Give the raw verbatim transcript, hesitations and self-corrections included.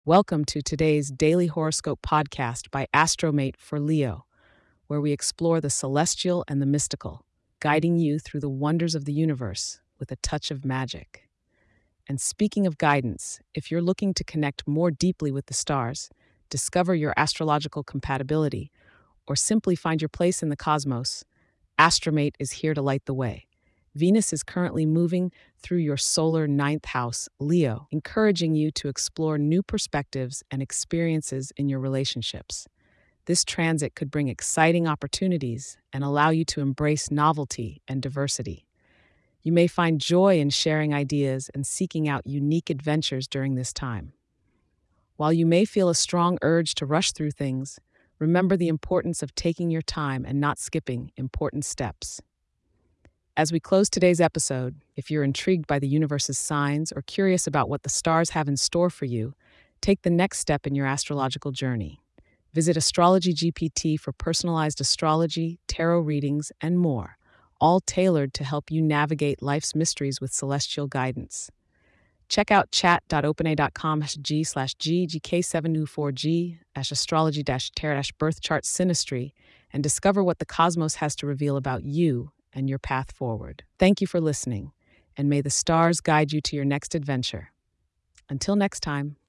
Welcome to today's daily horoscope podcast by Astromate for Leo, where we explore the celestial and the mystical, guiding you through the wonders of the universe with a touch of magic. And speaking of guidance, if you're looking to connect more deeply with the stars, discover your astrological compatibility, or simply find your place in the cosmos, Astromate is here to light the way. Venus is currently moving through your solar ninth house, Leo, encouraging you to explore new perspectives and experiences in your relationships. This transit could bring exciting opportunities and allow you to embrace novelty and diversity. You may find joy in sharing ideas and seeking out unique adventures during this time. While you may feel a strong urge to rush through things, remember the importance of taking your time and not skipping important steps. As we close today's episode, if you're intrigued by the universe's signs or curious about what the stars have in store for you, take the next step in your astrological journey. Visit Astrology G P T for personalized astrology, tarot readings, and more, all tailored to help you navigate life's mysteries with celestial guidance. Check out chat.openai.com g slash ggk724g astrology tarot birth chart synastry and discover what the cosmos has to reveal about you and your path forward. Thank you for listening, and may the stars guide you to your next adventure. Until next time.